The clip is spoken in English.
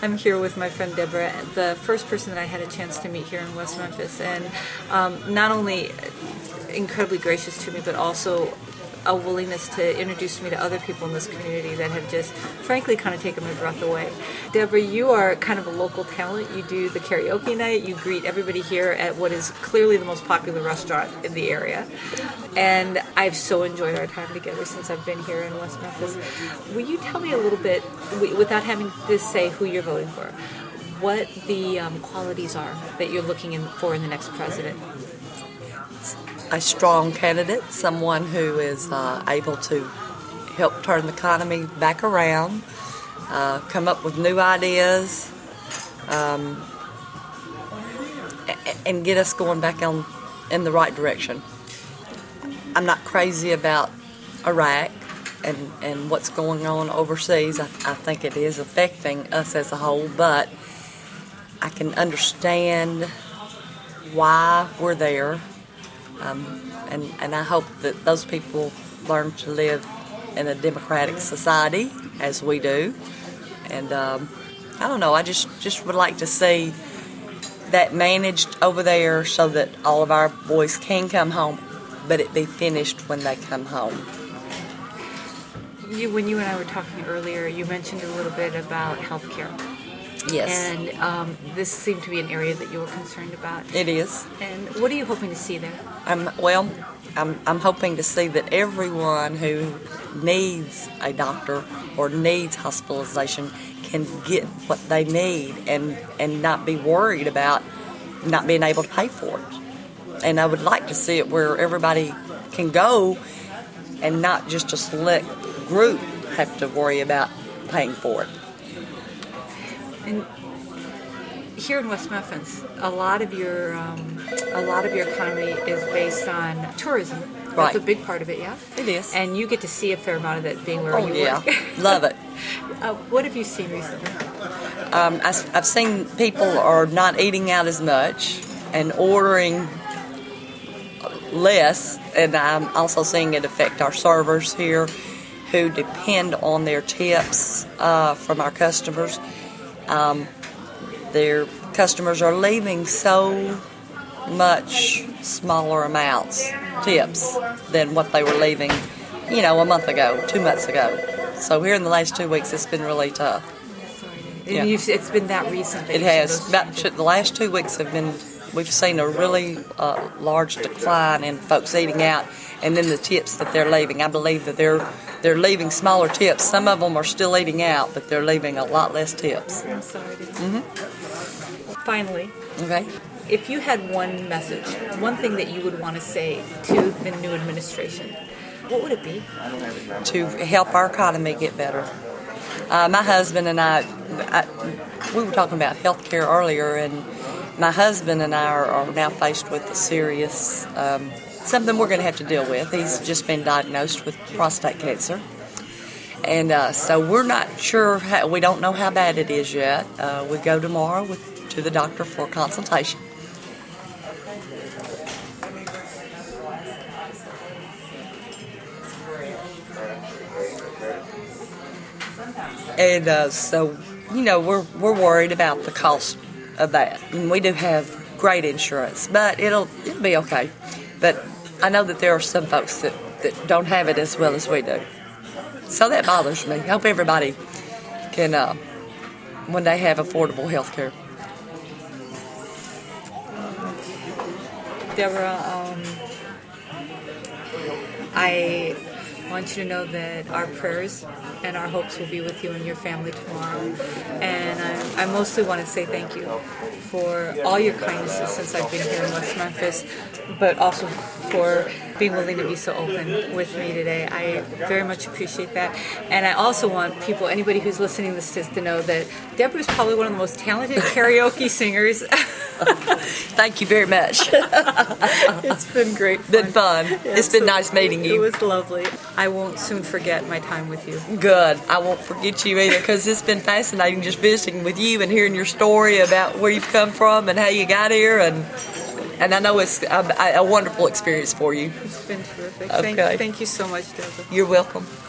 I'm here with my friend Deborah, the first person that I had a chance to meet here in West Memphis, and not only incredibly gracious to me, but also a willingness to introduce me to other people in this community that have just, frankly, kind of taken my breath away. Deborah, you are kind of a local talent. You do the karaoke night. You greet everybody here at what is clearly the most popular restaurant in the area. And I've so enjoyed our time together since I've been here in West Memphis. Will you tell me a little bit, without having to say who you're voting for, what the qualities are that you're looking for in the next president? A strong candidate, someone who is able to help turn the economy back around, come up with new ideas, and get us going back in the right direction. I'm not crazy about Iraq and what's going on overseas. I think it is affecting us as a whole, but I can understand why we're there. And I hope that those people learn to live in a democratic society as we do. And I don't know, I just would like to see that managed over there so that all of our boys can come home, but it be finished when they come home. When you and I were talking earlier, you mentioned a little bit about health care. Yes. And this seemed to be an area that you were concerned about. It is. And what are you hoping to see there? I'm hoping to see that everyone who needs a doctor or needs hospitalization can get what they need and not be worried about not being able to pay for it. And I would like to see it where everybody can go and not just a select group have to worry about paying for it. And here in West Memphis, a lot of your economy is based on tourism. That's right. A big part of it, yeah? It is. And you get to see a fair amount of that being where you yeah. work. Love it. What have you seen recently? I've seen people are not eating out as much and ordering less, and I'm also seeing it affect our servers here who depend on their tips from our customers. Their customers are leaving so much smaller amounts, tips, than what they were leaving, a month ago, 2 months ago. So here in the last 2 weeks, it's been really tough. Yeah. It's been that recent. It has. The last 2 weeks we've seen a really large decline in folks eating out, and then the tips that they're leaving. I believe that they're leaving smaller tips. Some of them are still eating out, but they're leaving a lot less tips. I'm sorry. Finally, okay. If you had one message, one thing that you would want to say to the new administration, what would it be? To help our economy get better. My husband and I, we were talking about health care earlier, and my husband and I are now faced with a serious, something we're going to have to deal with. He's just been diagnosed with prostate cancer. And so we're not sure, we don't know how bad it is yet. We go tomorrow to the doctor for a consultation. And so, we're worried about the cost of that. And we do have great insurance, but it'll be okay. But I know that there are some folks that don't have it as well as we do. So that bothers me. I hope everybody can, when they have affordable health care. Deborah, I want you to know that our prayers and our hopes will be with you and your family tomorrow. And I mostly want to say thank you for all your kindnesses since I've been here in West Memphis, but also for being willing to be so open with me today. I very much appreciate that. And I also want anybody who's listening to this to know that Deborah is probably one of the most talented karaoke singers. Thank you very much. It's been great fun. Been fun. It's been nice meeting you. It was lovely. I won't soon forget my time with you. Good. I won't forget you either, because it's been fascinating just visiting with you and hearing your story about where you've come from and how you got here, and I know it's a wonderful experience for you. It's been terrific. Okay. Thank you so much, Deborah. You're welcome.